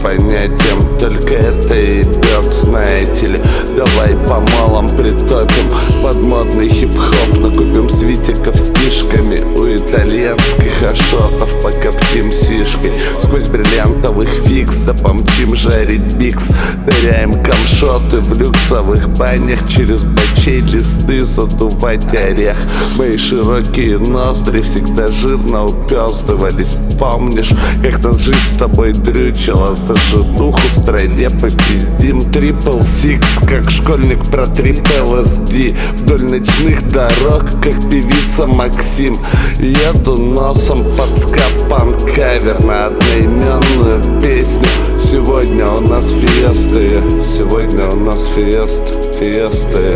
понятиям, только это идет, знаете ли. Давай по малам притопим под модный хип-хоп, накупим свитиков с тишками у итальянских ашотов, покоптим сишкой сквозь бриллиантовых фикс, да помчим жарить бикс. Ныряем камшоты в люксовых банях, через бочей листы задувать орех. Мои широкие ноздри всегда жирно упёздывались. Помнишь, как нас жизнь с тобой дрючила? За жидуху в стране попиздим. Трипл сикс, как школьник про трипл ЛСД. Вдоль ночных дорог, как певица Максим. Еду носом под ска-панк-кавер на одноименную песню. Сегодня у нас фиесты, сегодня у нас фиесты,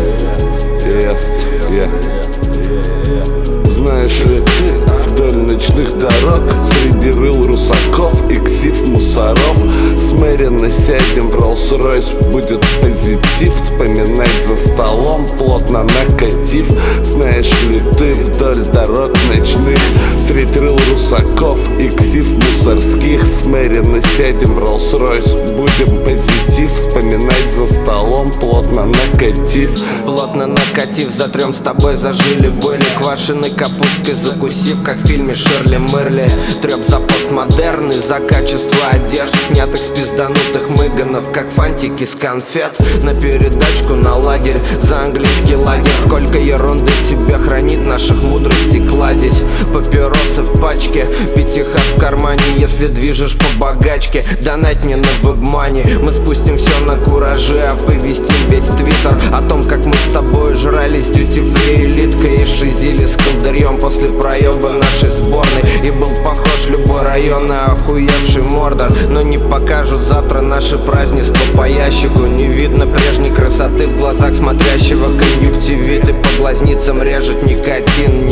Знаешь ли ты, вдоль ночных дорог, среди рыл русаков и ксив мусоров, смиренно сядем в Роллс-Ройс, будет позитив. Вспоминать за столом, плотно накатив. Знаешь ли ты, вдоль дорог ночных, среди рыл русаков и ксив мусорских, смиренно сядем в Роллс-Ройс, будем позитив. Вспоминать за столом, плотно накатив. Плотно накатив, затрем с тобой, зажили были квашеной капусткой закусив, как в фильме Ширли Мырли. Трёп за постмодерн и за качество одежд, снятых с пизданутых мыганов, как фантики с конфет. На передачку на лагерь, за английский лагерь. Сколько ерунды в себе хранит наших мудростей кладезь. Папиросы в пачке, пятихат в кармане. Если движешь по богачке, донать мне на вебмани. Мы спустим все на кураже, оповестим весь твиттер о том, как мы с тобой жрались дьюти-фри элиткой и шизили с колдарьем после проеба нашей сборной. И был похож любой район на охуевший Мордор. Но не покажут завтра наши празднества по ящику. Не видно прежней красоты в глазах смотрящего конъюнктивит. И по глазницам режет никотин.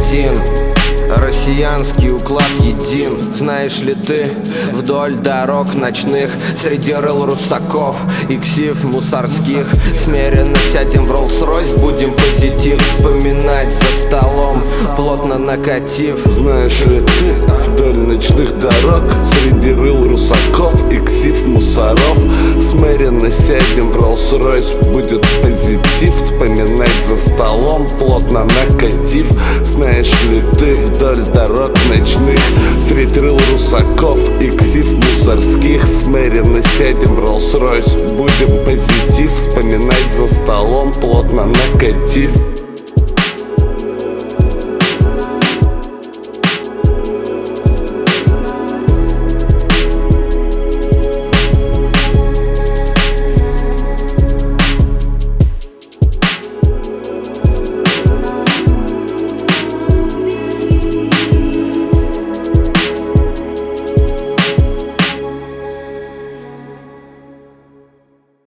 Россиянский уклад един. Знаешь ли ты, вдоль дорог ночных, среди рыл русаков и ксив мусорских, смиренно сядем в Роллс-Ройс, будем позитив. Вспоминать за столом, плотно накатив. Знаешь ли ты, вдоль ночных дорог, среди рыл русаков и ксив мусоров, смиренно сядем в Роллс-Ройс, будет позитив. Вспоминать за столом, плотно накатив. Знаешь ли ты, вдоль дорог ночных, среди рыл русаков и ксив мусорских, смиренно сядем в Роллс-Ройс, будем позитив. Вспоминать за столом, плотно накатив.